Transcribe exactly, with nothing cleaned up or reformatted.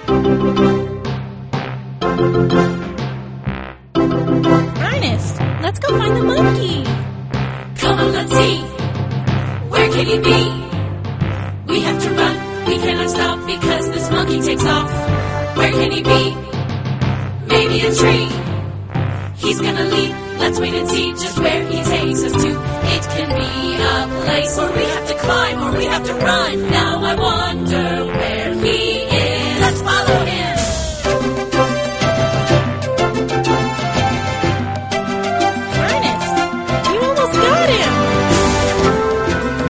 Ernest, let's go find the monkey. Come on, let's see. Where can he be? We have to run, we cannot stop because this monkey takes off. Where can he be? Maybe a tree. He's gonna leap, let's wait and see just where he takes us to. It can be a place where we have to climb or we have to run. Now I wonder where